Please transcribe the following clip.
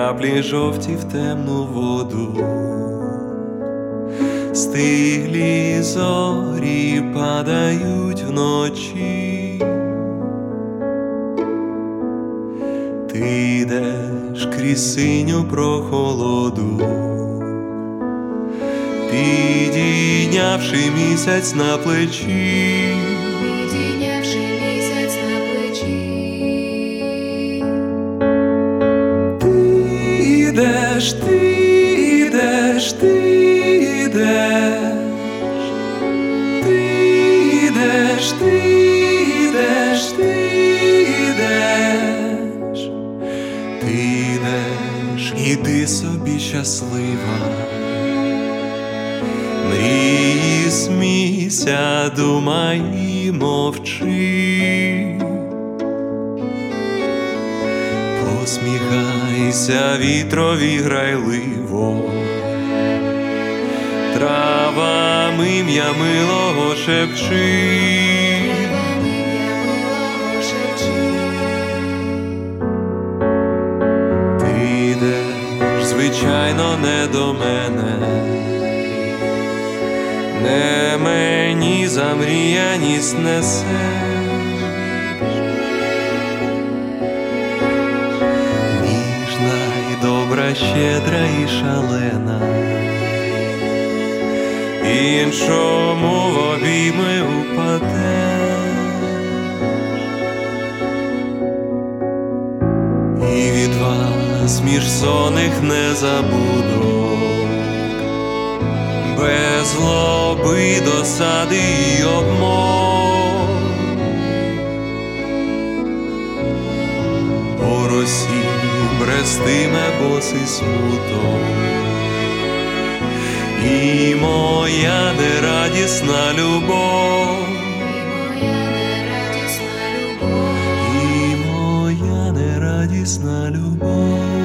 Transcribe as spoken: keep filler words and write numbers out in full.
краплі жовті в темну воду, стиглі зорі падають вночі. Ти йдеш крізь синю прохолоду, підійнявши місяць на плечі. Підійнявши місяць на плечі. Ти йдеш, ти йдеш, ти йдеш, ти йдеш, ти йдеш, ти йдеш, ти йдеш, іди собі щаслива. Мрій, смійся, думай і мовчи. Посміхайся вітрові грайливо, травами ім'я милого шепчи. Травами ім'я милого шепчи. Ти йдеш, звичайно, не до мене, не мені замріяність несеш. Ніжна й добра, щедра і шалена, іншому в обійми упадеш. І від вас між сонних незабудок, без злоби, досади й обмов. По росі брестиме босий смуток, і моя нерадісна любов, І моя нерадісна любов. і моя нерадісна любов.